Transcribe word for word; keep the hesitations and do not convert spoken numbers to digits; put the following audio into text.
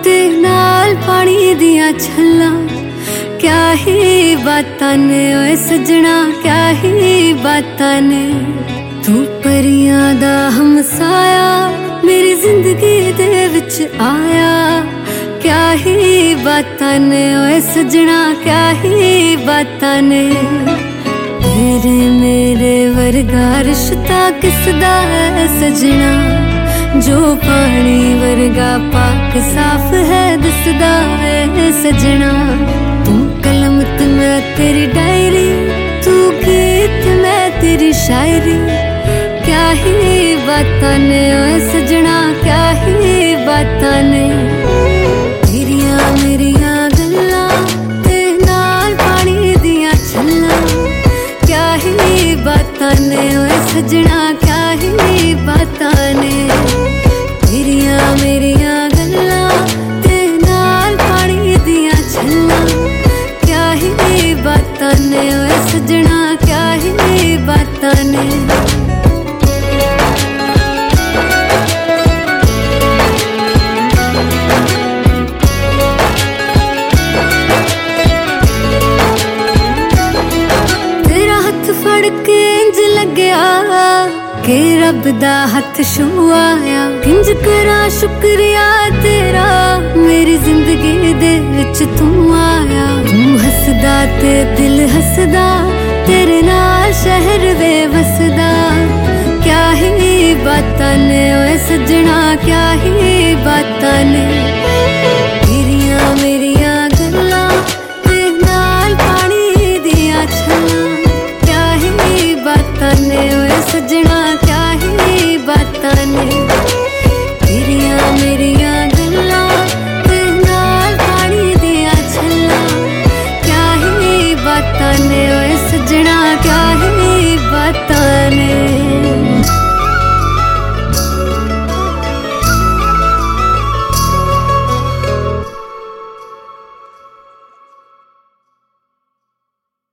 ते नाल पानी दिया छल्ला, क्या ही बातां ने ओए सजना, क्या ही बातां ने। तू परियां दा हमसाया मेरी जिंदगी दे विच आया, क्या ही बातां ने ओए सजना, क्या ही बातां ने। तेरे मेरे वर्गा रिश्ता किसदा है सजना, जो पानी वर्गा पाक साफ है दिसदा है सजना। तू कलम ते मैं तेरी डायरी, तू गीत मैं तेरी शायरी, क्या ही बातां ने ओए सजना, क्या ही बातां ने। तेरियां मेरियां गल्लां ते नाल पानी दिया छल्लां, क्या ही बातां ने ओए सजना, क्या ही बातां ने। तेरियां मेरियां गल्लां ते नाल पानी दिया छल्लां, क्या ही बातां ने ओए सजना, क्या ही बातां ने। फड़ के इंज लग्या के रब दा हथ छुआया, किंज करा शुक्रिया तेरा मेरी जिंदगी दे विच तू आया। तू हसदा ते दिल हसदा, तेरे नाल शहर वे वसदा, क्या ही बातां ने ओए सजना, क्या ही बातां ने।